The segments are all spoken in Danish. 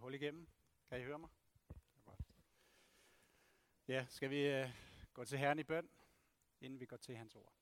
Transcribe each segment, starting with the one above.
hul igennem? Kan I høre mig? Godt. Ja, skal vi gå til Herren i bøn, inden vi går til hans ord?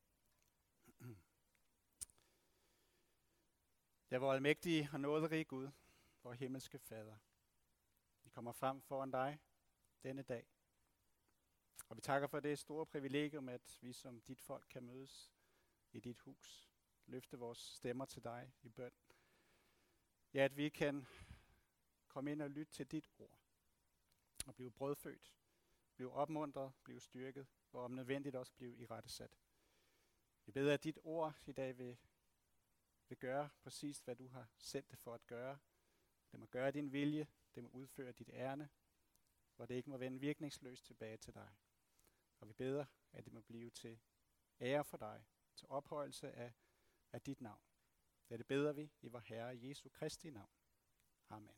Ja, vor almægtige og nåderige Gud, vor himmelske Fader. Vi kommer frem foran dig denne dag. Og vi takker for det store privilegium, at vi som dit folk kan mødes i dit hus. Løfte vores stemmer til dig i bøn. Ja, at vi kan komme ind og lytte til dit ord. Og blive brødfødt, blive opmuntret, blive styrket, og om nødvendigt også blive irettesat. Vi beder, at dit ord i dag vil gøre præcis, hvad du har sendt det for at gøre. Det må gøre din vilje, det må udføre dit ærne, og det ikke må vende virkningsløst tilbage til dig. Og vi beder, at det må blive til ære for dig, til ophøjelse af dit navn. Det beder vi i vor Herre Jesu Kristi navn. Amen.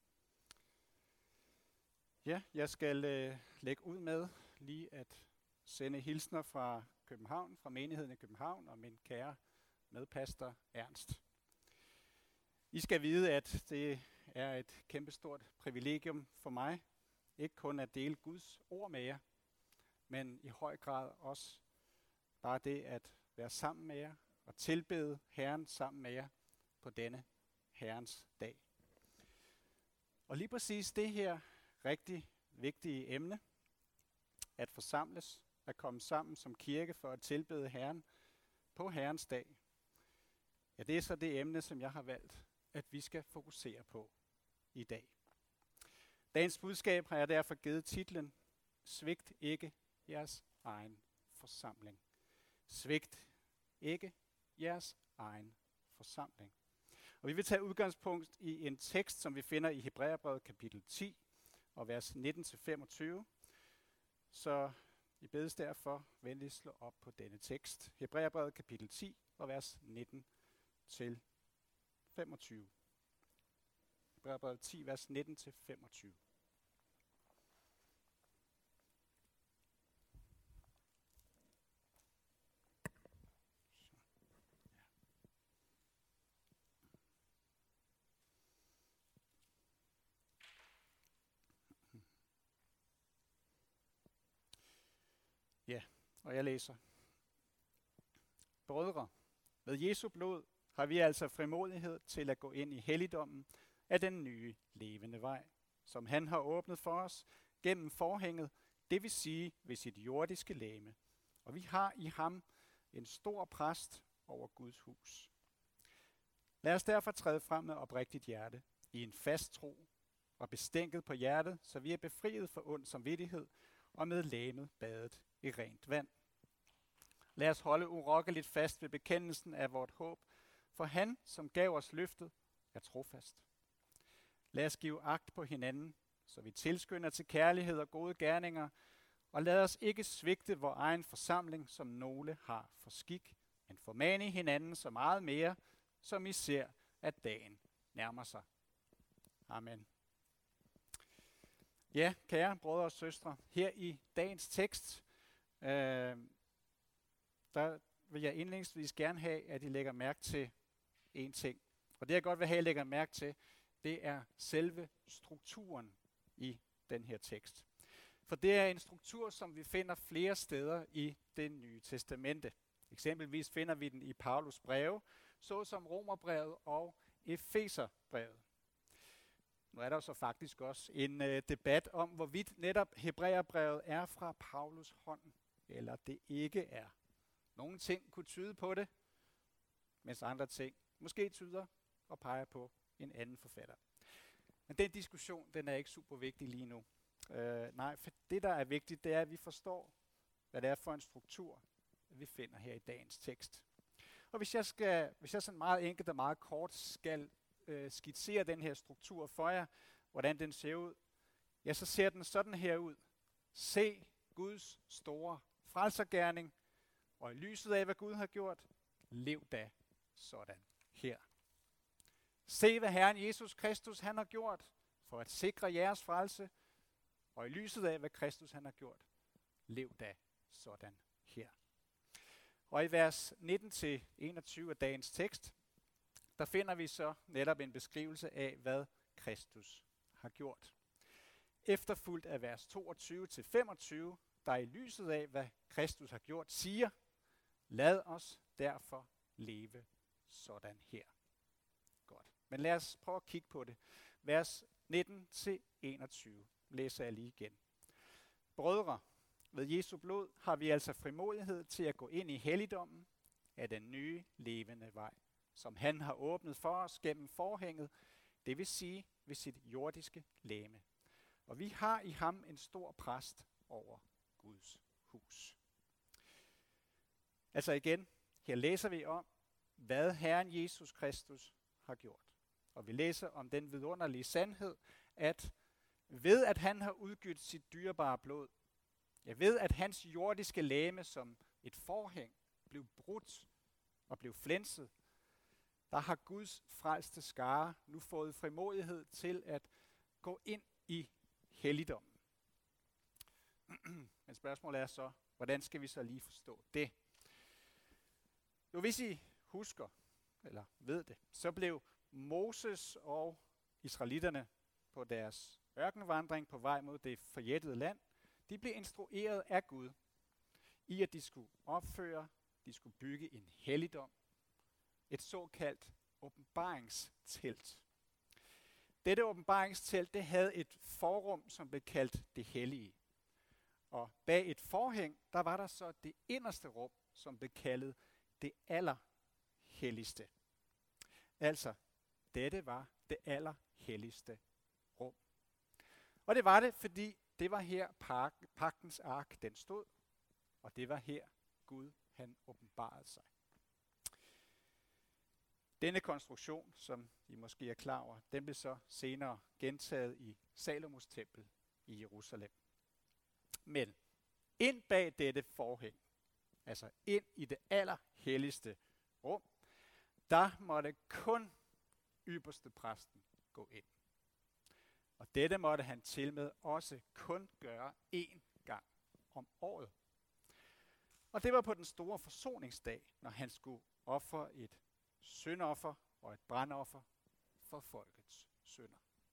Ja, jeg skal lægge ud med lige at sende hilsner fra København, fra menigheden i København og min kære medpastor Ernst. I skal vide, at det er et kæmpestort privilegium for mig, ikke kun at dele Guds ord med jer, men i høj grad også bare det at være sammen med jer og tilbede Herren sammen med jer på denne Herrens dag. Og lige præcis det her rigtig vigtige emne, at forsamles, at komme sammen som kirke for at tilbede Herren på Herrens dag, ja, det er så det emne, som jeg har valgt, at vi skal fokusere på i dag. Dagens budskab har jeg derfor givet titlen Svigt ikke jeres egen forsamling. Svigt ikke jeres egen forsamling. Og vi vil tage udgangspunkt i en tekst, som vi finder i Hebræerbrevet kapitel 10 og vers 19-25. Så I bedes derfor venligst slå op på denne tekst. Hebræerbrevet kapitel 10 og vers 19-25. Hebræerbrevet 10, vers 19-25. Ja, og jeg læser. Brødre, med Jesu blod har vi altså frimodighed til at gå ind i helligdommen af den nye levende vej, som han har åbnet for os gennem forhænget, det vil sige ved sit jordiske legeme. Og vi har i ham en stor præst over Guds hus. Lad os derfor træde frem med oprigtigt hjerte, i en fast tro og bestænket på hjertet, så vi er befriet for ond samvittighed og med legemet badet i rent vand. Lad os holde urokkeligt fast ved bekendelsen af vort håb, for han, som gav os løftet, er trofast. Lad os give agt på hinanden, så vi tilskynder til kærlighed og gode gerninger, og lad os ikke svigte vor egen forsamling, som nogle har for skik, men formane hinanden så meget mere, som I ser, at dagen nærmer sig. Amen. Ja, kære brødre og søstre, her i dagens tekst, der vil jeg indledningsvis gerne have, at I lægger mærke til en ting. Og det jeg godt vil have, at I lægger mærke til, det er selve strukturen i den her tekst. For det er en struktur, som vi finder flere steder i det nye testamente. Eksempelvis finder vi den i Paulus breve, såsom Romerbrevet og Efeserbrevet. Nu er der så faktisk også en debat om, hvorvidt netop Hebræerbrevet er fra Paulus hånd, eller det ikke er. Nogle ting kunne tyde på det, mens andre ting måske tyder og peger på en anden forfatter. Men den diskussion, den er ikke super vigtig lige nu. Nej, for det der er vigtigt, det er, at vi forstår, hvad det er for en struktur, vi finder her i dagens tekst. Og hvis jeg sådan meget enkelt og meget kort skal skitsere den her struktur for jer, hvordan den ser ud, ja, så ser den sådan her ud. Se Guds store frelsergerning, og i lyset af, hvad Gud har gjort, lev da sådan her. Se, hvad Herren Jesus Kristus han har gjort for at sikre jeres frelse, og i lyset af, hvad Kristus han har gjort, lev da sådan her. Og i vers 19-21 af dagens tekst, der finder vi så netop en beskrivelse af, hvad Kristus har gjort. Efterfulgt af vers 22-25, der i lyset af, hvad Kristus har gjort, siger, lad os derfor leve sådan her. Godt. Men lad os prøve at kigge på det. Vers 19-21 læser jeg lige igen. Brødre, ved Jesu blod har vi altså frimodighed til at gå ind i helligdommen af den nye levende vej, som han har åbnet for os gennem forhænget, det vil sige ved sit jordiske legeme. Og vi har i ham en stor præst over Guds hus. Altså igen, her læser vi om, hvad Herren Jesus Kristus har gjort. Og vi læser om den vidunderlige sandhed, at ved at han har udgydt sit dyrebare blod, ved at hans jordiske legeme som et forhæng blev brudt og blev flænset, der har Guds frelste skare nu fået frimodighed til at gå ind i helligdommen. Men spørgsmålet er så, hvordan skal vi så lige forstå det? Jo, hvis I husker, eller ved det, så blev Moses og israelitterne på deres ørkenvandring på vej mod det forjættede land, de blev instrueret af Gud i, at de skulle bygge en helligdom, et såkaldt åbenbaringstelt. Dette åbenbaringstelt, det havde et forrum, som blev kaldt det hellige. Og bag et forhæng, der var der så det inderste rum, som blev kaldet det allerhelligste. Altså, dette var det allerhelligste rum. Og det var det, fordi det var her pagtens ark, den stod, og det var her Gud, han åbenbarede sig. Denne konstruktion, som I måske er klar over, den blev så senere gentaget i Salomos tempel i Jerusalem. Men ind bag dette forhæng, altså ind i det allerhelligste rum, der måtte kun ypperste præsten gå ind. Og dette måtte han til med også kun gøre én gang om året. Og det var på den store forsoningsdag, når han skulle ofre et syndoffer og et brandoffer for folkets synder.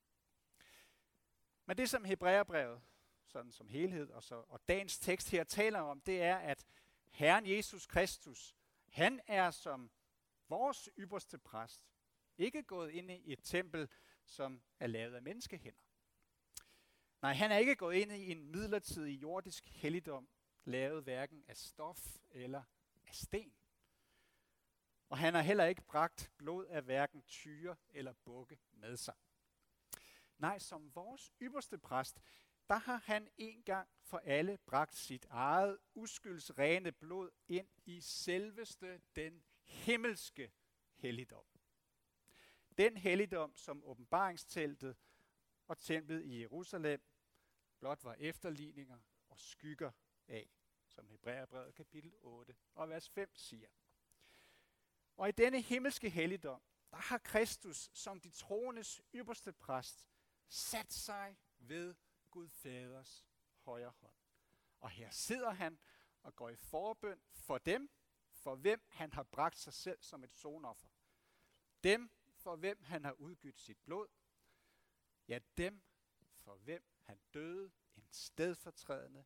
Men det som Hebræerbrevet, sådan som helhed, og dagens tekst her taler om, det er, at Herren Jesus Kristus, han er som vores ypperste præst, ikke gået ind i et tempel, som er lavet af menneskehænder. Nej, han er ikke gået ind i en midlertidig jordisk helligdom, lavet hverken af stof eller af sten. Og han har heller ikke bragt blod af hverken tyre eller bukke med sig. Nej, som vores ypperste præst, der har han en gang for alle bragt sit eget uskyldsrene blod ind i selveste den himmelske helligdom. Den helligdom, som åbenbaringsteltet og templet i Jerusalem blot var efterligninger og skygger af, som Hebræerbrevet kapitel 8 og vers 5 siger. Og i denne himmelske helligdom, der har Kristus som de troendes ypperste præst sat sig ved Gud Faders højre hånd. Og her sidder han og går i forbøn for dem, for hvem han har bragt sig selv som et sonoffer. Dem, for hvem han har udgydt sit blod. Ja, dem, for hvem han døde en stedfortrædende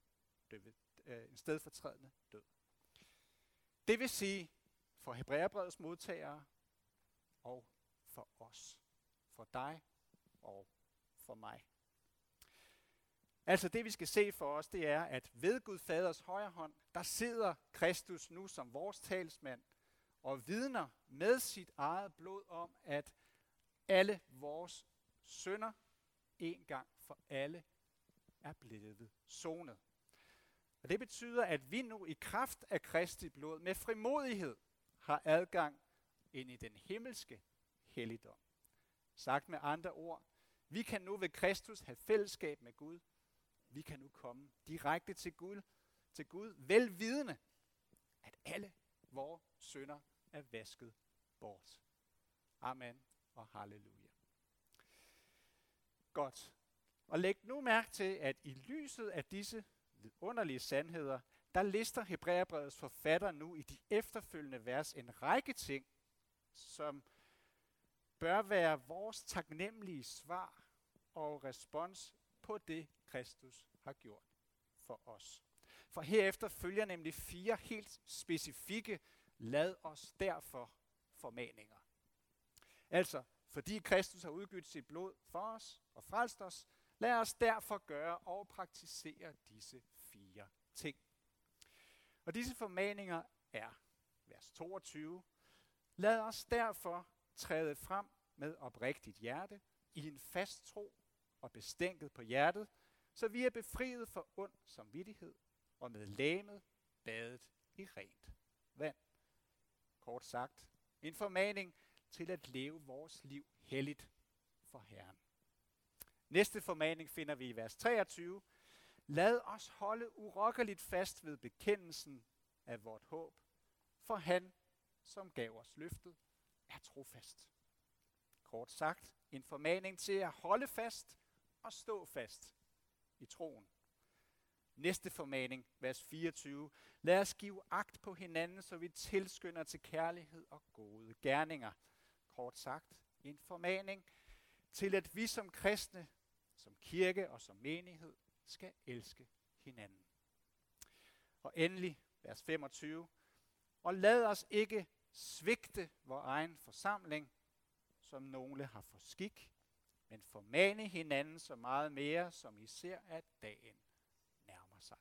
død. Det vil sige for Hebræerbrevets modtagere og for os. For dig og for mig. Altså det vi skal se for os, det er, at ved Gud Faders højre hånd, der sidder Kristus nu som vores talsmand og vidner med sit eget blod om, at alle vores synder en gang for alle er blevet sonet. Og det betyder, at vi nu i kraft af Kristi blod med frimodighed har adgang ind i den himmelske helligdom. Sagt med andre ord, vi kan nu ved Kristus have fællesskab med Gud. Vi kan nu komme direkte til Gud, velvidende, at alle vores synder er vasket bort. Amen og halleluja. Godt. Og læg nu mærke til, at i lyset af disse vidunderlige sandheder, der lister Hebræerbrevets forfatter nu i de efterfølgende vers en række ting, som bør være vores taknemmelige svar og respons på det, Kristus har gjort for os. For herefter følger nemlig 4 helt specifikke lad os derfor formaninger. Altså, fordi Kristus har udgivet sit blod for os og frelst os, lad os derfor gøre og praktisere disse 4 ting. Og disse formaninger er, vers 22, lad os derfor træde frem med oprigtigt hjerte, i en fast tro og bestænket på hjertet, så vi er befriet for ond samvittighed og med legemet badet i rent vand. Kort sagt, en formaning til at leve vores liv helligt for Herren. Næste formaning finder vi i vers 23. Lad os holde urokkeligt fast ved bekendelsen af vort håb, for han, som gav os løftet, er trofast. Kort sagt, en formaning til at holde fast og stå fast i troen. Næste formaning, vers 24. Lad os give agt på hinanden, så vi tilskynder til kærlighed og gode gerninger. Kort sagt, en formaning til, at vi som kristne, som kirke og som menighed, skal elske hinanden. Og endelig, vers 25. Og lad os ikke svigte vor egen forsamling, som nogle har for skik, men formane hinanden så meget mere, som I ser, at dagen nærmer sig.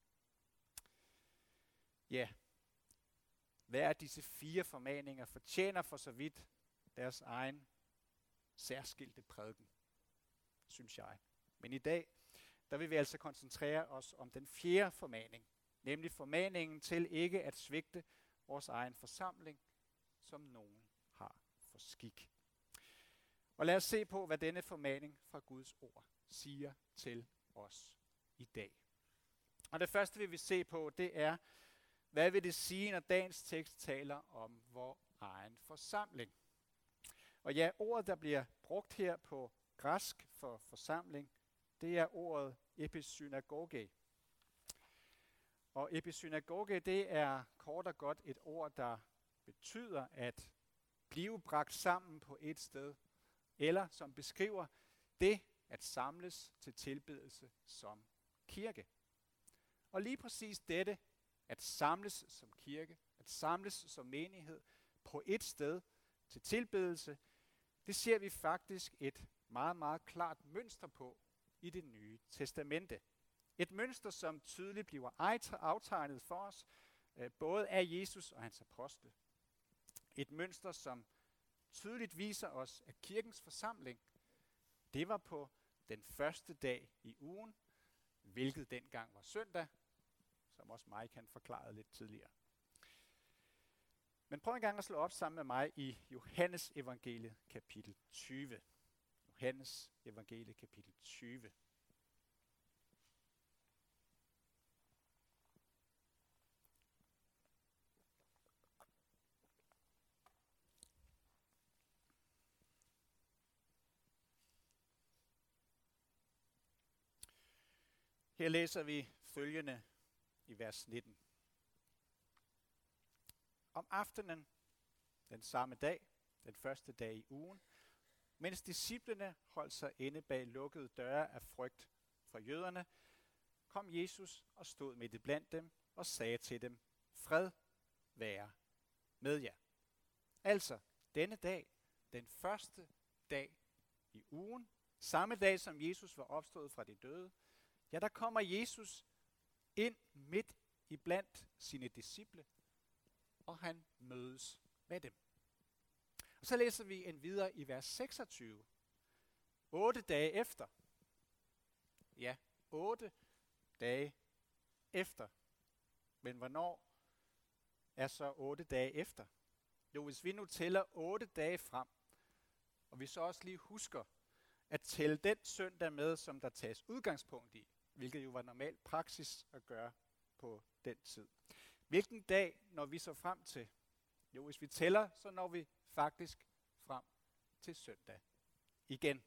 Ja, hver af disse 4 formaninger fortjener for så vidt deres egen særskilte prædiken, synes jeg. Men i dag, der vil vi altså koncentrere os om den 4. formaning, nemlig formaningen til ikke at svigte vores egen forsamling, som nogen har for skik. Og lad os se på, hvad denne formaning fra Guds ord siger til os i dag. Og det første, vi vil se på, det er, hvad vil det sige, når dagens tekst taler om vor egen forsamling? Og ja, ordet, der bliver brugt her på græsk for forsamling, det er ordet episynagoge. Og episynagoge, det er kort og godt et ord, der betyder at blive bragt sammen på et sted, eller som beskriver det at samles til tilbedelse som kirke. Og lige præcis dette, at samles som kirke, at samles som menighed på et sted til tilbedelse, det ser vi faktisk et meget, meget klart mønster på i Det Nye Testamente. Et mønster, som tydeligt bliver aftegnet for os, både af Jesus og hans apostle. Et mønster, som tydeligt viser os, at kirkens forsamling, det var på den første dag i ugen, hvilket dengang var søndag, som også mig kan forklare lidt tidligere. Men prøv en gang at slå op sammen med mig i Johannes evangeliet kapitel 20. Johannes evangeliet kapitel 20. Her læser vi følgende i vers 19. Om aftenen, den samme dag, den første dag i ugen, mens disciplene holdt sig inde bag lukkede døre af frygt for jøderne, kom Jesus og stod midt iblandt dem og sagde til dem, fred være med jer. Altså, denne dag, den første dag i ugen, samme dag som Jesus var opstået fra de døde, ja, der kommer Jesus ind midt iblandt sine disciple, og han mødes med dem. Og så læser vi en videre i vers 26. 8 dage efter. Ja, 8 dage efter. Men hvornår er så 8 dage efter? Jo, hvis vi nu tæller 8 dage frem, og vi så også lige husker at tælle den søndag med, som der tages udgangspunkt i, hvilket jo var normal praksis at gøre på den tid. Hvilken dag når vi så frem til? Jo, hvis vi tæller, så når vi faktisk frem til søndag igen.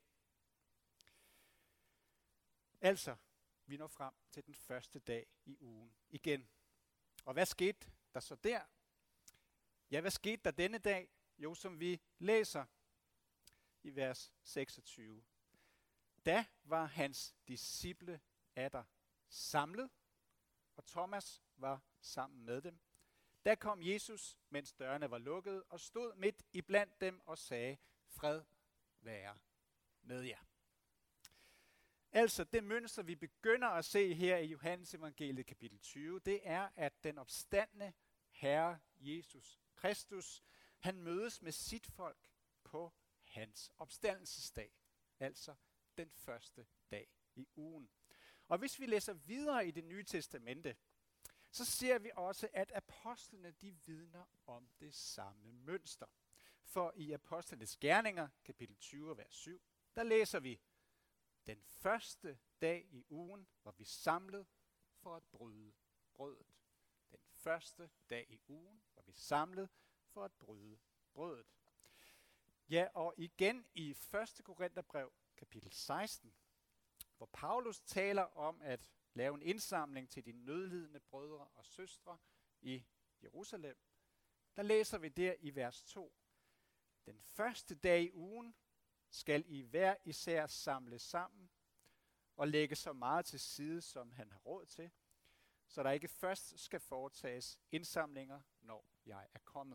Altså, vi når frem til den første dag i ugen igen. Og hvad skete der så der? Ja, hvad skete der denne dag? Jo, som vi læser i vers 26. Da var hans disciple atter samlet, og Thomas var sammen med dem. Da kom Jesus, mens dørene var lukkede, og stod midt iblandt dem og sagde, fred være med jer. Altså det mønster, vi begynder at se her i Johannes evangeliet kapitel 20, det er, at den opstandne Herre Jesus Kristus, han mødes med sit folk på hans opstandelsesdag, altså den første dag i ugen. Og hvis vi læser videre i Det Nye Testamente, så ser vi også, at apostlene de vidner om det samme mønster. For i Apostlenes Gerninger, kapitel 20, vers 7, der læser vi, den første dag i ugen var vi samlet for at bryde brødet. Den første dag i ugen var vi samlet for at bryde brødet. Ja, og igen i 1. Korintherbrev, kapitel 16, hvor Paulus taler om at lave en indsamling til de nødlidende brødre og søstre i Jerusalem, der læser vi der i vers 2. Den første dag i ugen skal I hver især samle sammen og lægge så meget til side, som han har råd til, så der ikke først skal foretages indsamlinger, når jeg er kommet.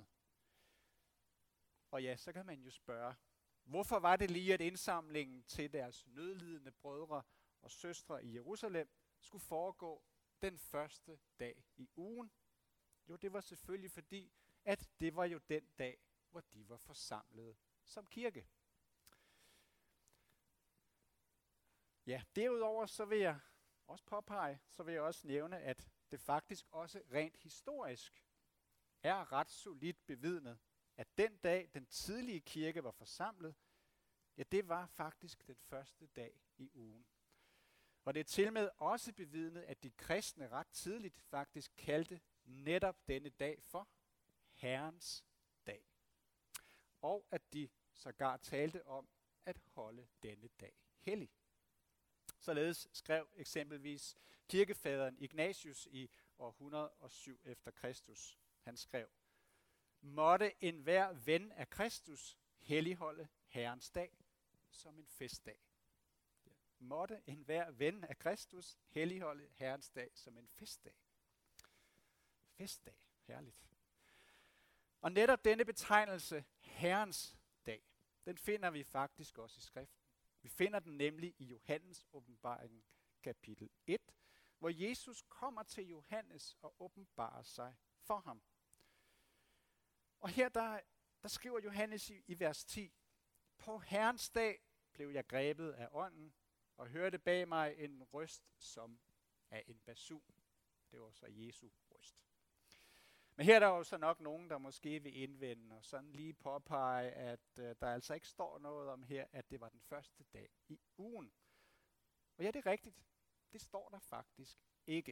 Og ja, så kan man jo spørge, hvorfor var det lige, at indsamlingen til deres nødlidende brødre og søstre i Jerusalem skulle foregå den første dag i ugen? Jo, det var selvfølgelig fordi, at det var jo den dag, hvor de var forsamlet som kirke. Ja, derudover så vil jeg også påpege, så vil jeg også nævne, at det faktisk også rent historisk er ret solidt bevidnet, at den dag, den tidlige kirke var forsamlet, ja, det var faktisk den første dag i ugen. Og det er til med også bevidnet, at de kristne ret tidligt faktisk kaldte netop denne dag for Herrens dag. Og at de sågar talte om at holde denne dag hellig. Således skrev eksempelvis kirkefaderen Ignatius i år 107 efter Kristus. Han skrev, måtte enhver ven af Kristus helligholde Herrens dag som en festdag. Måtte enhver ven af Kristus helligholde Herrens dag som en festdag. Festdag, herligt. Og netop denne betegnelse, Herrens dag, den finder vi faktisk også i skriften. Vi finder den nemlig i Johannes åbenbaringen kapitel 1, hvor Jesus kommer til Johannes og åbenbarer sig for ham. Og her der skriver Johannes i vers 10, på Herrens dag blev jeg grebet af ånden og hørte bag mig en røst som af en basun. Det var så Jesu røst. Men her er der jo så nok nogen, der måske vil indvende og sådan lige påpege, at der altså ikke står noget om her, at det var den første dag i ugen. Og ja, det er rigtigt. Det står der faktisk ikke.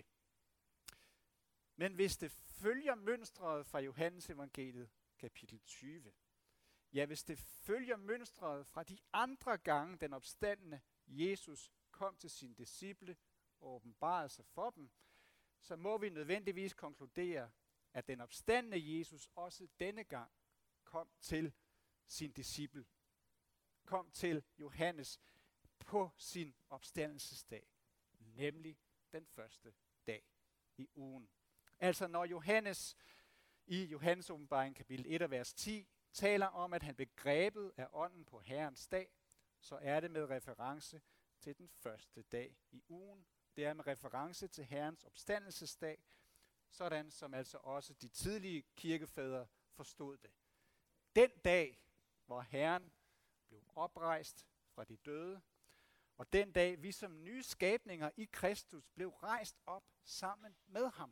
Men hvis det følger mønstret fra Johannes evangeliet kapitel 20, ja, hvis det følger mønstret fra de andre gange, den opstandne Jesus kom til sine disciple og åbenbarede sig for dem, så må vi nødvendigvis konkludere, at den opstandne Jesus også denne gang kom til sin disciple, kom til Johannes på sin opstandelsesdag, nemlig den første dag i ugen. Altså når Johannes i Johannes åbenbaring kapitel 1 og vers 10 taler om, at han blev grebet af ånden på Herrens dag, så er det med reference til den første dag i ugen. Det er med reference til Herrens opstandelsesdag, sådan som altså også de tidlige kirkefædre forstod det. Den dag, hvor Herren blev oprejst fra de døde, og den dag, vi som nye skabninger i Kristus blev rejst op sammen med ham.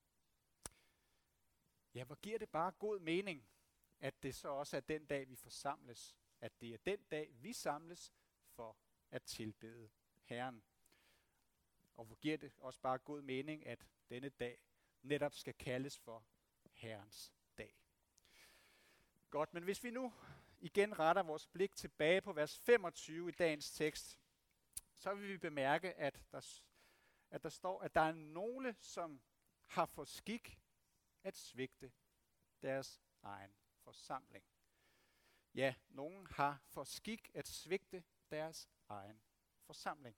Ja, hvor giver det bare god mening, at det så også er den dag, vi forsamles, at det er den dag, vi samles for at tilbede Herren. Og hvor giver det også bare god mening, at denne dag netop skal kaldes for Herrens dag. Godt, men hvis vi nu igen retter vores blik tilbage på vers 25 i dagens tekst, så vil vi bemærke, at der står, at der er nogle, som har for skik at svigte deres egen forsamling. Ja, nogen har for skik at svigte deres egen forsamling.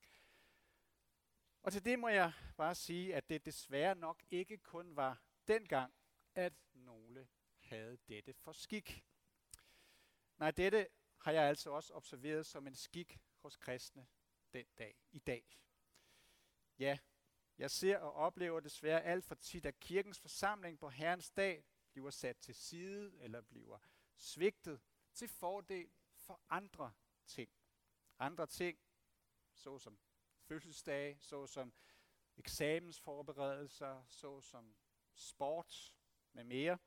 Og til det må jeg bare sige, at det desværre nok ikke kun var dengang, at nogle havde dette for skik. Nej, dette har jeg altså også observeret som en skik hos kristne den dag i dag. Ja, jeg ser og oplever desværre alt for tit, at kirkens forsamling på Herrens dag bliver sat til side eller bliver svigtet til fordel for andre ting. Andre ting, såsom fødselsdage, såsom eksamensforberedelser, såsom sport med mere.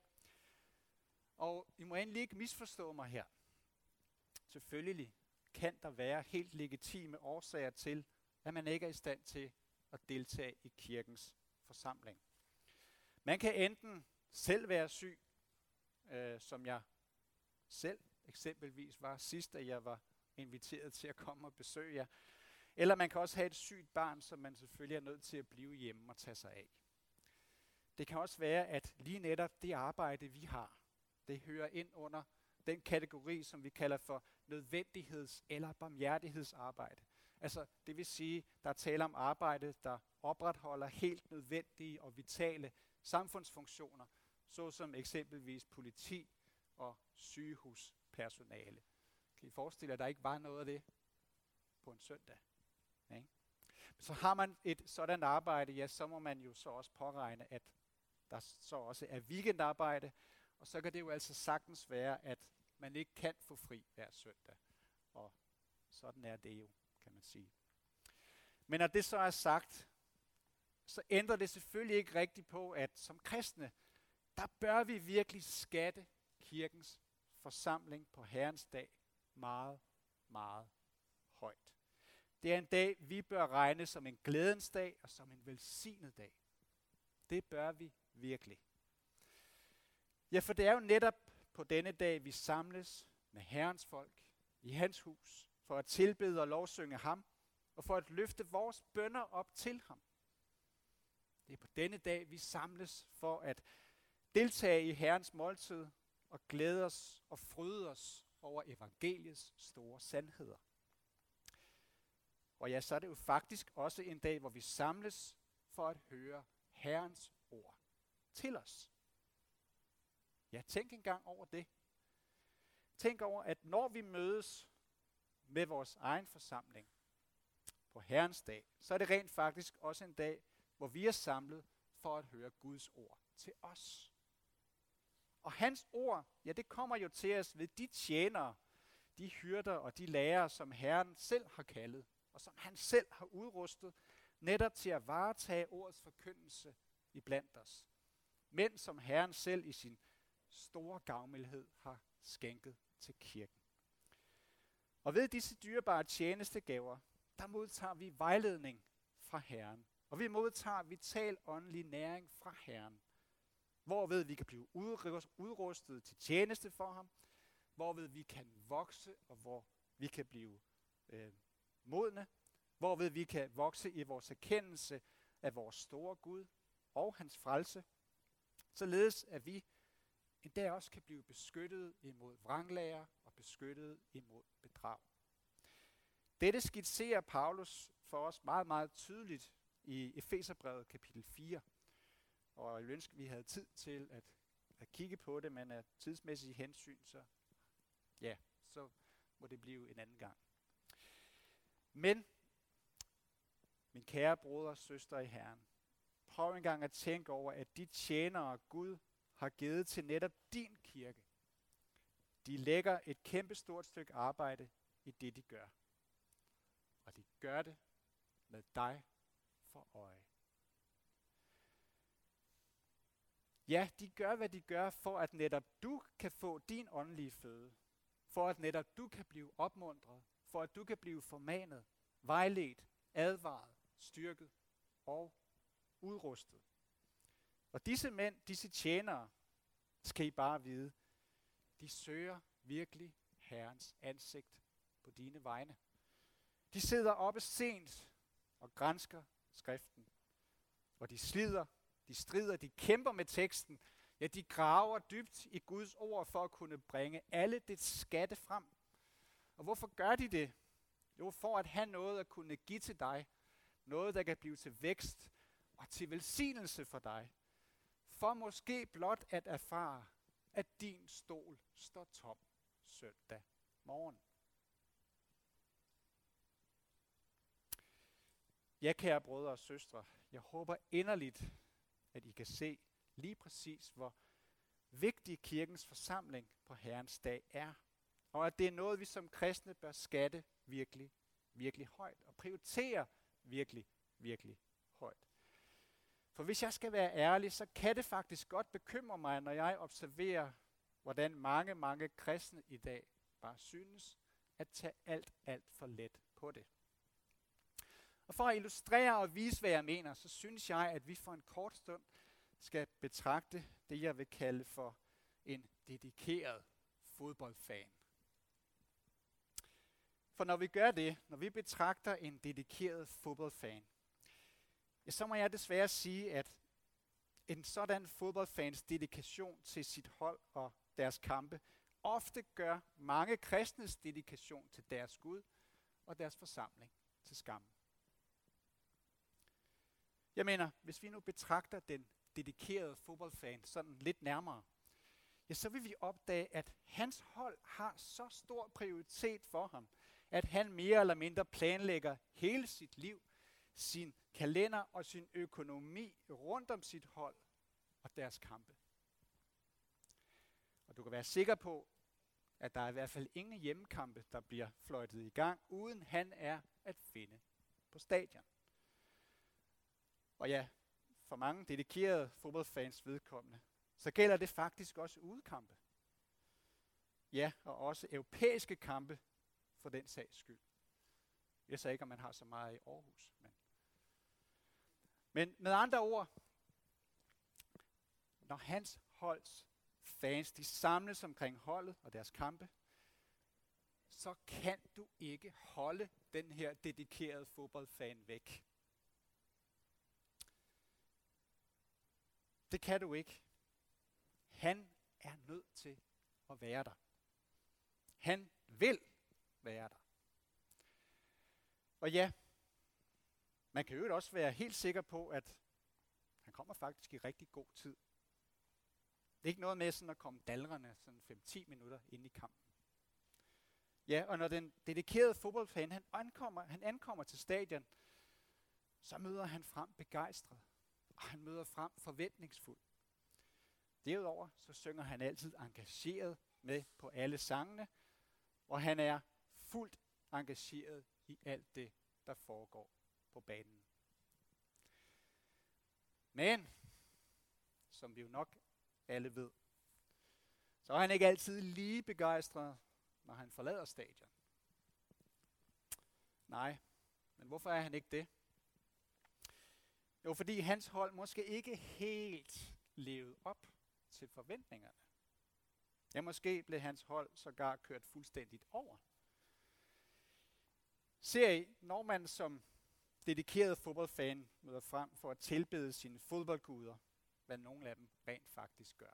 Og I må endelig ikke misforstå mig her. Selvfølgelig kan der være helt legitime årsager til, at man ikke er i stand til at deltage i kirkens forsamling. Man kan enten selv være syg, som jeg selv eksempelvis var sidst, da jeg var inviteret til at komme og besøge jer. Eller man kan også have et sygt barn, som man selvfølgelig er nødt til at blive hjemme og tage sig af. Det kan også være, at lige netop det arbejde, vi har, det hører ind under den kategori, som vi kalder for nødvendigheds- eller barmhjertighedsarbejde. Altså, det vil sige, der er tale om arbejde, der opretholder helt nødvendige og vitale samfundsfunktioner, såsom eksempelvis politi og sygehuspersonale. Kan I forestille jer, at der ikke var noget af det på en søndag? Ja. Så har man et sådan arbejde, ja, så må man jo så også påregne, at der så også er weekendarbejde, og så kan det jo altså sagtens være, at man ikke kan få fri hver søndag. Og sådan er det jo, kan man sige. Men når det så er sagt, så ændrer det selvfølgelig ikke rigtigt på, at som kristne, der bør vi virkelig skatte kirkens forsamling på Herrens dag meget, meget højt. Det er en dag, vi bør regne som en glædens dag og som en velsignet dag. Det bør vi virkelig. Ja, for det er jo netop på denne dag, vi samles med Herrens folk i hans hus, for at tilbede og lovsynge ham, og for at løfte vores bønner op til ham. Det er på denne dag, vi samles for at deltage i Herrens måltid og glæde os og fryde os over evangeliets store sandheder. Og ja, så er det jo faktisk også en dag, hvor vi samles for at høre Herrens ord til os. Ja, tænk engang over det. Tænk over, at når vi mødes med vores egen forsamling på Herrens dag, så er det rent faktisk også en dag, hvor vi er samlet for at høre Guds ord til os. Og hans ord, ja, det kommer jo til os ved de tjenere, de hyrder og de lærere, som Herren selv har kaldet, og som han selv har udrustet, netop til at varetage ordets forkyndelse iblandt os. Men som Herren selv i sin store gavmildhed har skænket til kirken. Og ved disse dyrebare tjenestegaver, der modtager vi vejledning fra Herren. Og vi modtager vital åndelig næring fra Herren. Hvorved vi kan blive udrustet til tjeneste for ham. Hvorved vi kan vokse, og hvor vi kan blive modne. Hvorved vi kan vokse i vores erkendelse af vores store Gud og hans frelse. Således at vi endda også kan blive beskyttet imod vranglærer og beskyttet imod bedrag. Dette skitserer Paulus for os meget, meget tydeligt i Efeserbrevet kapitel 4. Og jeg ønsker, vi havde tid til at kigge på det, men af tidsmæssige hensyn, så må det blive en anden gang. Men, min kære brødre og søstre i Herren, prøv engang at tænke over, at de tjenere Gud har givet til netop din kirke, de lægger et kæmpestort stykke arbejde i det, de gør. Og de gør det med dig for øje. Ja, de gør, hvad de gør, for at netop du kan få din åndelige føde. For at netop du kan blive opmuntret. For at du kan blive formanet, vejledt, advaret, styrket og udrustet. Og disse mænd, disse tjenere, skal I bare vide, de søger virkelig Herrens ansigt på dine vegne. De sidder oppe sent og gransker skriften. Og de slider, de strider, de kæmper med teksten. Ja, de graver dybt i Guds ord for at kunne bringe alle dets skatte frem. Og hvorfor gør de det? Jo, for at have noget at kunne give til dig. Noget, der kan blive til vækst og til velsignelse for dig. For måske blot at erfare, at din stol står tom søndag morgen. Ja, kære brødre og søstre, jeg håber inderligt, at I kan se lige præcis, hvor vigtig kirkens forsamling på Herrens dag er. Og at det er noget, vi som kristne bør skatte virkelig, virkelig højt. Og prioritere virkelig, virkelig højt. For hvis jeg skal være ærlig, så kan det faktisk godt bekymre mig, når jeg observerer, hvordan mange kristne i dag bare synes at tage alt for let på det. Og for at illustrere og vise, hvad jeg mener, så synes jeg, at vi for en kort stund skal betragte det, jeg vil kalde for en dedikeret fodboldfan. For når vi gør det, når vi betragter en dedikeret fodboldfan, ja, så må jeg desværre sige, at en sådan fodboldfans dedikation til sit hold og deres kampe ofte gør mange kristnes dedikation til deres Gud og deres forsamling til skam. Jeg mener, hvis vi nu betragter den dedikerede fodboldfan sådan lidt nærmere, ja, så vil vi opdage, at hans hold har så stor prioritet for ham, at han mere eller mindre planlægger hele sit liv, sin kalender og sin økonomi rundt om sit hold og deres kampe. Og du kan være sikker på, at der er i hvert fald ingen hjemmekampe, der bliver fløjtet i gang, uden han er at finde på stadion. Og ja, for mange dedikerede fodboldfans vedkommende, så gælder det faktisk også udekampe. Ja, og også europæiske kampe for den sags skyld. Jeg siger ikke, om man har så meget i Aarhus. Men med andre ord, når hans holds fans, de samles omkring holdet og deres kampe, så kan du ikke holde den her dedikerede fodboldfan væk. Det kan du ikke. Han er nødt til at være der. Han vil være der. Og ja, man kan jo også være helt sikker på, at han kommer faktisk i rigtig god tid. Det er ikke noget med sådan at komme dalrende sådan 5-10 minutter ind i kampen. Ja, og når den dedikerede fodboldfan han ankommer til stadion, så møder han frem begejstret, og han møder frem forventningsfuld. Derudover så synger han altid engageret med på alle sangene, og han er fuldt engageret i alt det, der foregår på banen. Men, som vi jo nok alle ved, så er han ikke altid lige begejstret, når han forlader stadion. Nej, men hvorfor er han ikke det? Jo, fordi hans hold måske ikke helt levede op til forventningerne. Ja, måske blev hans hold sågar kørt fuldstændigt over. Ser I, når man som dedikeret fodboldfan møder frem for at tilbede sine fodboldguder, hvad nogle af dem rent faktisk gør,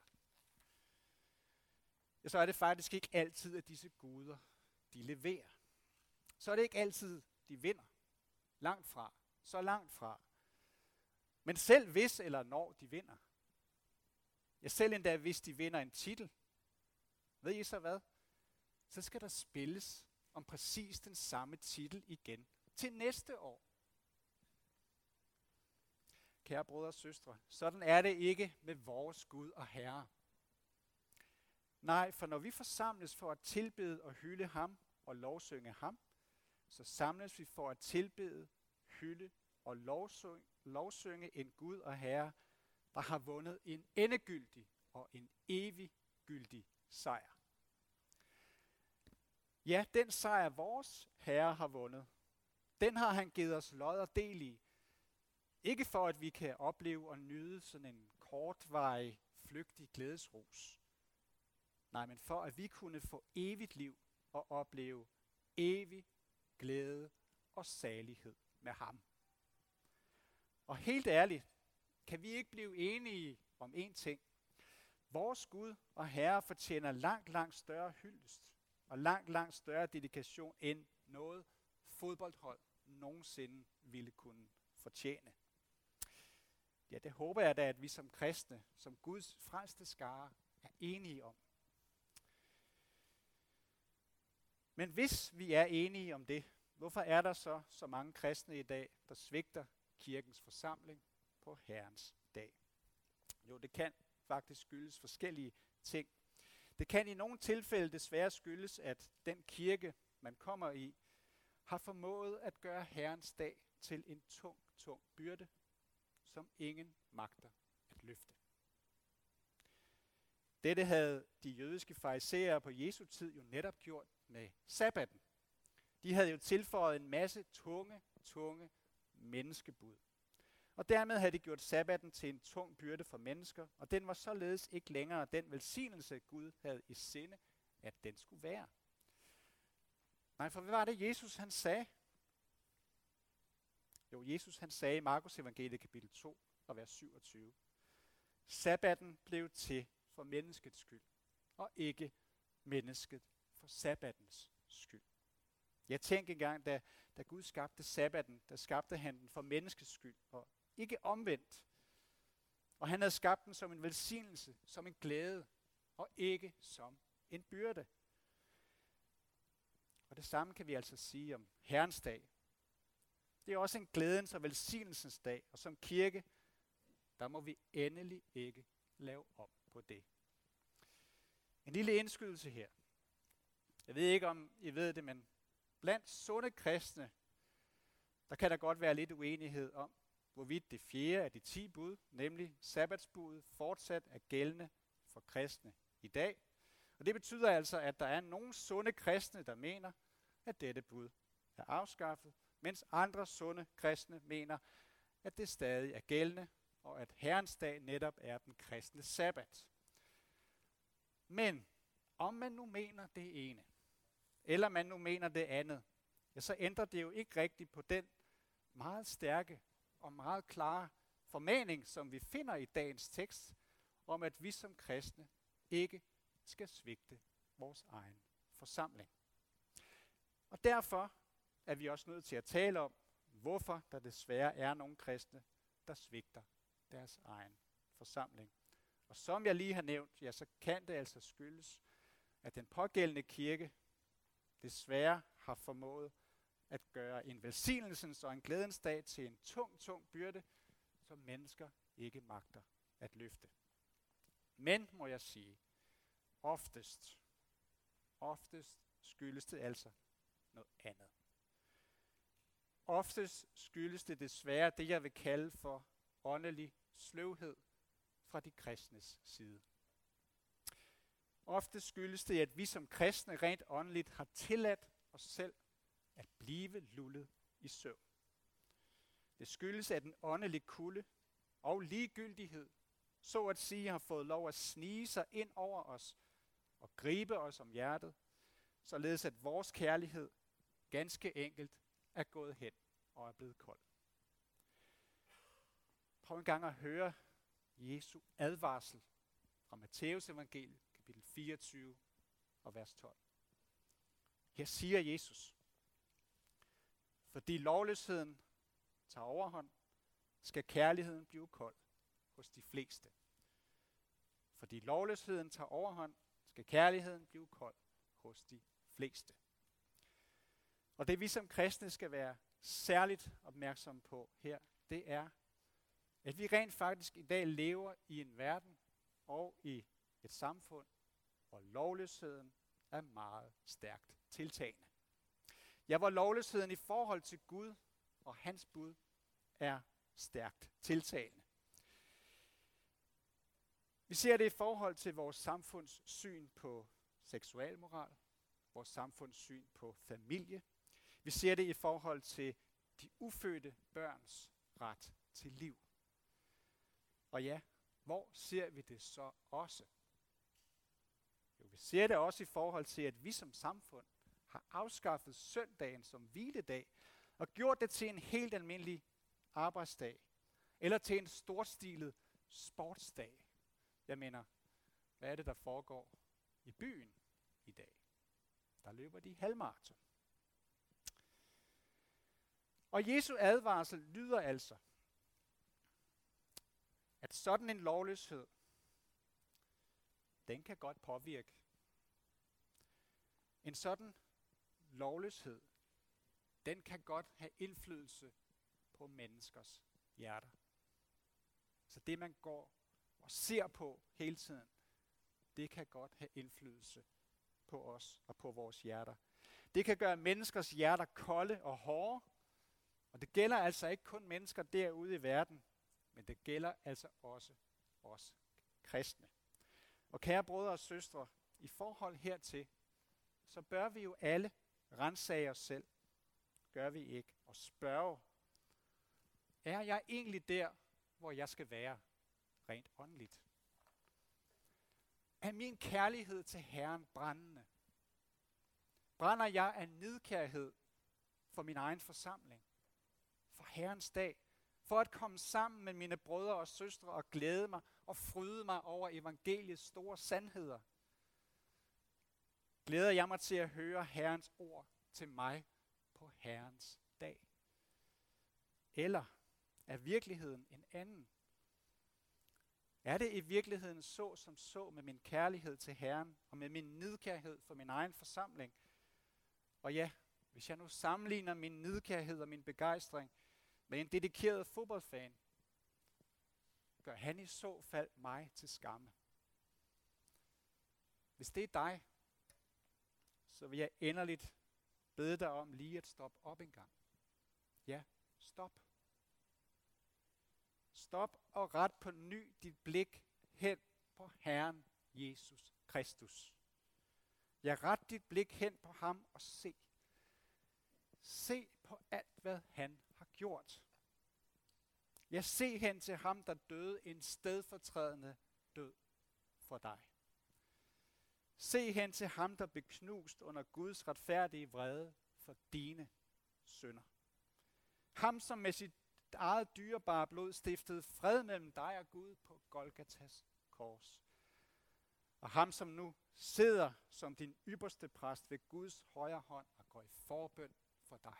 ja, så er det faktisk ikke altid, at disse guder, de leverer. Så er det ikke altid, de vinder. Langt fra. Så langt fra. Men selv hvis eller når de vinder, ja, selv endda hvis de vinder en titel, ved I så hvad? Så skal der spilles om præcis den samme titel igen til næste år. Kære brødre og søstre, sådan er det ikke med vores Gud og Herre. Nej, for når vi forsamles for at tilbede og hylde ham og lovsynge ham, så samles vi for at tilbede, hylde og lovsynge en Gud og Herre, der har vundet en endegyldig og en eviggyldig sejr. Ja, den sejr vores Herre har vundet, den har han givet os lod og del i. Ikke for at vi kan opleve og nyde sådan en kortvarig, flygtig glædesrus. Nej, men for at vi kunne få evigt liv og opleve evig glæde og salighed med ham. Og helt ærligt, kan vi ikke blive enige om én ting. Vores Gud og Herre fortjener langt større hyldest og langt større dedikation end noget fodboldhold nogensinde ville kunne fortjene. Ja, det håber jeg da, at vi som kristne, som Guds frelste skare, er enige om. Men hvis vi er enige om det, hvorfor er der så mange kristne i dag, der svigter kirkens forsamling på Herrens dag? Jo, det kan faktisk skyldes forskellige ting. Det kan i nogle tilfælde desværre skyldes, at den kirke, man kommer i, har formået at gøre Herrens dag til en tung byrde, som ingen magter at løfte. Dette havde de jødiske farisæere på Jesu tid jo netop gjort med sabbaten. De havde jo tilføjet en masse tunge menneskebud. Og dermed havde de gjort sabbaten til en tung byrde for mennesker, og den var således ikke længere den velsignelse, Gud havde i sinde, at den skulle være. Nej, for hvad var det, Jesus han sagde? Jo, Jesus han sagde i Markus evangeliet kapitel 2 og vers 27. Sabbaten blev til for menneskets skyld, og ikke mennesket for sabbatens skyld. Jeg tænkte engang, da Gud skabte sabbaten, der skabte han den for menneskets skyld, og ikke omvendt. Og han havde skabt den som en velsignelse, som en glæde, og ikke som en byrde. Og det samme kan vi altså sige om Herrens dag. Det er også en glædens og velsignelsens dag, og som kirke, der må vi endelig ikke lave om på det. En lille indskydelse her. Jeg ved ikke, om I ved det, men blandt sunde kristne, der kan der godt være lidt uenighed om, hvorvidt det 4. af de 10 bud, nemlig sabbatsbuddet, fortsat er gældende for kristne i dag. Og det betyder altså, at der er nogle sunde kristne, der mener, at dette bud er afskaffet, mens andre sunde kristne mener, at det stadig er gældende, og at Herrens dag netop er den kristne sabbat. Men om man nu mener det ene, eller man nu mener det andet, ja, så ændrer det jo ikke rigtigt på den meget stærke og meget klare formaning, som vi finder i dagens tekst, om at vi som kristne ikke skal svigte vores egen forsamling. Og derfor er vi også nødt til at tale om, hvorfor der desværre er nogle kristne, der svigter deres egen forsamling. Og som jeg lige har nævnt, ja, så kan det altså skyldes, at den pågældende kirke desværre har formået at gøre en velsignelsens og en glædens dag til en tung byrde, som mennesker ikke magter at løfte. Men, må jeg sige, oftest skyldes det altså noget andet. Oftest skyldes det desværre det, jeg vil kalde for åndelig sløvhed fra de kristnes side. Ofte skyldes det, at vi som kristne rent åndeligt har tilladt os selv at blive lullet i søvn. Det skyldes, at den åndelige kulde og ligegyldighed, så at sige, har fået lov at snige sig ind over os og gribe os om hjertet, således at vores kærlighed ganske enkelt er gået hen og er blevet kold. Prøv en gang at høre Jesu advarsel fra Matthæus evangeliet, kapitel 24 og vers 12. Her siger Jesus: fordi lovløsheden tager overhånd, skal kærligheden blive kold hos de fleste. Fordi lovløsheden tager overhånd, skal kærligheden blive kold hos de fleste. Og det vi som kristne skal være særligt opmærksomme på her, det er, at vi rent faktisk i dag lever i en verden og i et samfund, hvor lovløsheden er meget stærkt tiltagende. Ja, hvor lovløsheden i forhold til Gud og hans bud er stærkt tiltagende. Vi ser det i forhold til vores samfunds syn på seksualmoral, vores samfunds syn på familie. Vi ser det i forhold til de ufødte børns ret til liv. Og ja, hvor ser vi det så også? Jo, vi ser det også i forhold til, at vi som samfund har afskaffet søndagen som hviledag og gjort det til en helt almindelig arbejdsdag, eller til en storstilet sportsdag. Jeg mener, hvad er det, der foregår i byen i dag? Der løber de halvmaraton. Og Jesu advarsel lyder altså, at sådan en lovløshed, den kan godt påvirke. En sådan lovløshed, den kan godt have indflydelse på menneskers hjerter. Så det, man går og ser på hele tiden, det kan godt have indflydelse på os og på vores hjerter. Det kan gøre menneskers hjerter kolde og hårde, og det gælder altså ikke kun mennesker derude i verden, men det gælder altså også os kristne. Og kære brødre og søstre, i forhold hertil, så bør vi jo alle ransage os selv, gør vi ikke, og spørge, er jeg egentlig der, hvor jeg skal være, rent åndeligt? Er min kærlighed til Herren brændende? Brænder jeg af nidkærhed for min egen forsamling? For Herrens dag? For at komme sammen med mine brødre og søstre og glæde mig og fryde mig over evangeliets store sandheder? Glæder jeg mig til at høre Herrens ord til mig på Herrens dag? Eller er virkeligheden en anden? Er det i virkeligheden så som så med min kærlighed til Herren og med min nidkærhed for min egen forsamling? Og ja, hvis jeg nu sammenligner min nidkærhed og min begejstring med en dedikeret fodboldfan, gør han i så fald mig til skamme. Hvis det er dig, så vil jeg inderligt bede dig om lige at stoppe op en gang. Ja, stop. Stop og ret på ny dit blik hen på Herren Jesus Kristus. Ja, ret dit blik hen på ham og se. Se på alt, hvad han har gjort. Ja, se hen til ham, der døde en stedfortrædende død for dig. Se hen til ham, der blev knust under Guds retfærdige vrede for dine synder. Ham, som med sit eget dyrebare blod stiftede fred mellem dig og Gud på Golgatas kors. Og ham, som nu sidder som din ypperste præst ved Guds højre hånd og går i forbøn for dig.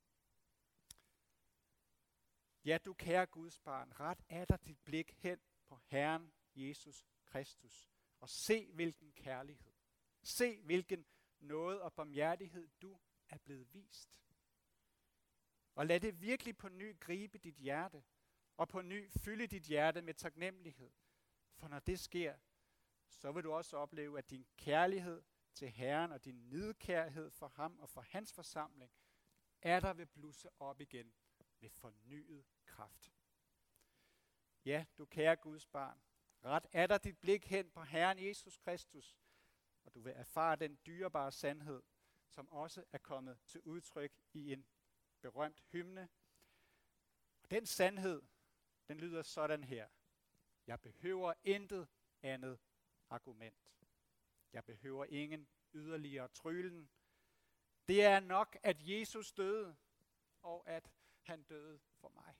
Ja, du kære Guds barn, ret atter dit blik hen på Herren Jesus Kristus, og se hvilken kærlighed, se hvilken nåde og barmhjertighed du er blevet vist. Og lad det virkelig på ny gribe dit hjerte, og på ny fylde dit hjerte med taknemmelighed. For når det sker, så vil du også opleve, at din kærlighed til Herren og din nidkærhed for ham og for hans forsamling, er der vil blusse op igen med fornyet kraft. Ja, du kære Guds barn, ret er der dit blik hen på Herren Jesus Kristus, og du vil erfare den dyrebare sandhed, som også er kommet til udtryk i en berømt hymne. Og den sandhed, den lyder sådan her. Jeg behøver intet andet argument. Jeg behøver ingen yderligere tryllen. Det er nok, at Jesus døde, og at han døde for mig.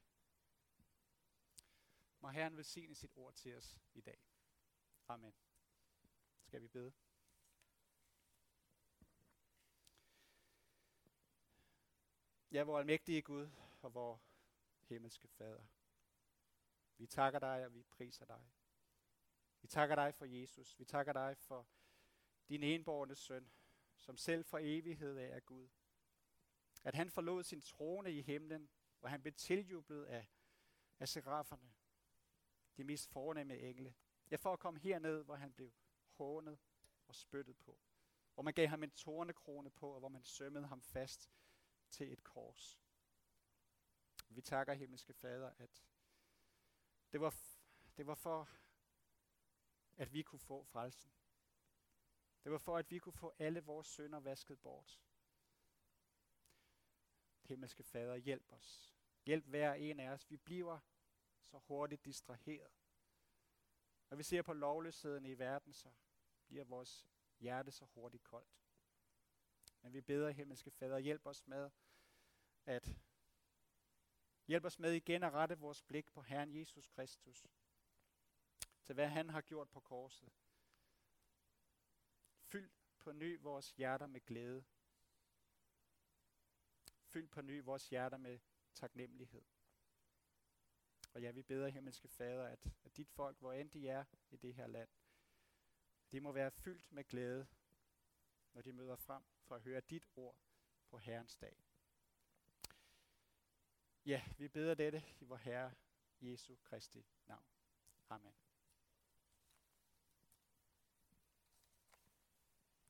Må Herren velsigne sit ord til os i dag. Amen. Skal vi bede? Ja, vor almægtige Gud og vor himmelske Fader. Vi takker dig, og vi priser dig. Vi takker dig for Jesus. Vi takker dig for din enbårne søn, som selv for evighed er Gud. At han forlod sin trone i himlen, hvor han blev tiljublet af seraferne, de mest fornemme engle. Ja, for at komme herned, hvor han blev hånet og spyttet på. Hvor man gav ham en tornekrone på, og hvor man sømmede ham fast til et kors. Vi takker, himmelske Fader, at det var for, at vi kunne få frelsen. Det var for, at vi kunne få alle vores synder vasket bort. Himmelske Fader, hjælp os. Hjælp hver en af os. Vi bliver så hurtigt distraheret. Når vi ser på lovløsheden i verden, så bliver vores hjerte så hurtigt koldt. Men vi beder, himmelske Fader, hjælp os med igen at rette vores blik på Herren Jesus Kristus. Til hvad han har gjort på korset. Fyld på ny vores hjerter med glæde. Fyld på ny vores hjerter med taknemmelighed. Og ja, vi beder, himmelske Fader, at dit folk, hvor end de er i det her land, de må være fyldt med glæde, når de møder frem for at høre dit ord på Herrens dag. Ja, vi beder dette i vor Herre Jesu Kristi navn. Amen.